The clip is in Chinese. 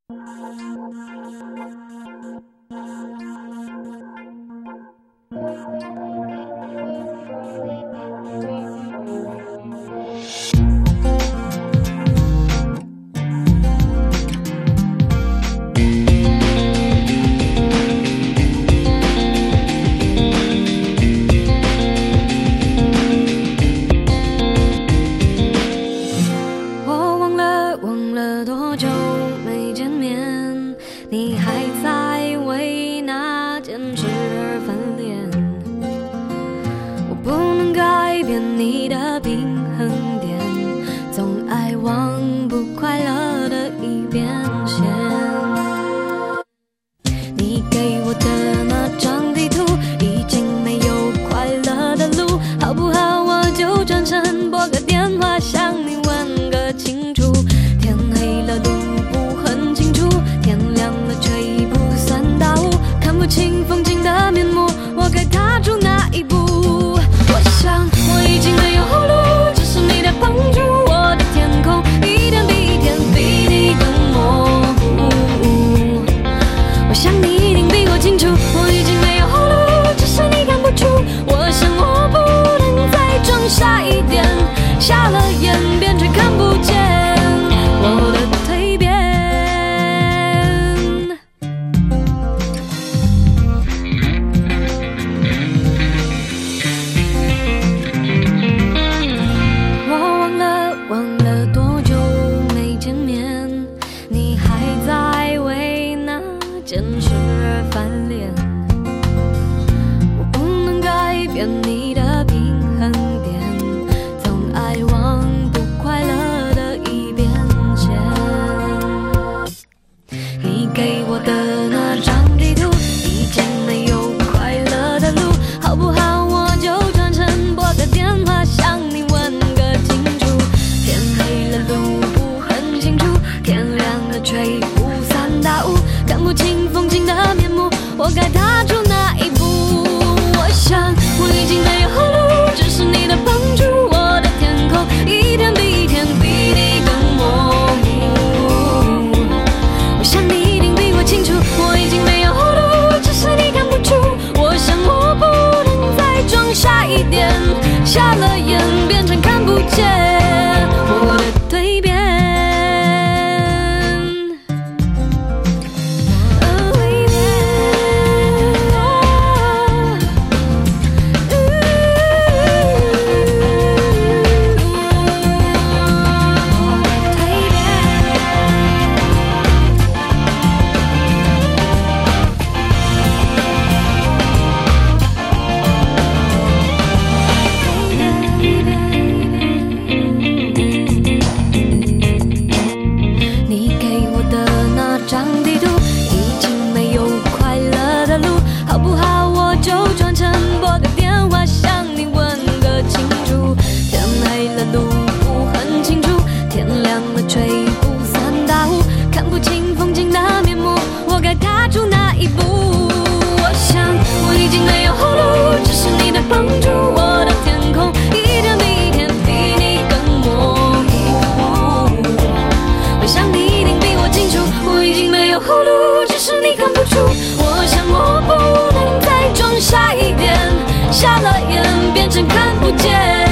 你还在为那件事而翻脸，我不能改变你的平衡点，总爱往不快乐的一边陷。你给我的那张地图已经没有快乐的路，好不好？我就转身拨个电话向你问个清楚。天黑了，路不很清楚，天亮了却已不算大雾，看不清风景的面目，我该踏出哪一步？我想我已经没有后路，只是你的帮助，我的天空一天比一天比你更模糊。我想你一定比我清楚，我已经没有后路，只是你看不出。我想我不能再装傻一点，瞎了眼便却看不见我的蜕变。我忘了多久没见面，你还在为那件事而翻脸，我不能改变你的平衡点，总爱往不快乐的一边陷。你给我的那张地图已经没有快乐的路，好不好？我就转身拨个电话向你问个清楚。天黑了，路不很清楚，天亮了却已不散大雾，看不清风景的面目，我该踏出哪一步？我想我已经没有后路，只是你的帮助，我的天空一天比一天比你更模糊。我想你一定比我清楚，我已经没有后路，只是你看不出。我想我不能再装傻一点，瞎了眼变成看不见我的蜕变。帮助我的天空一天比一天比你更模糊。我想你一定比我清楚，我已经没有后路，只是你看不出。我想我不能再装傻一点，瞎了眼变成看不见。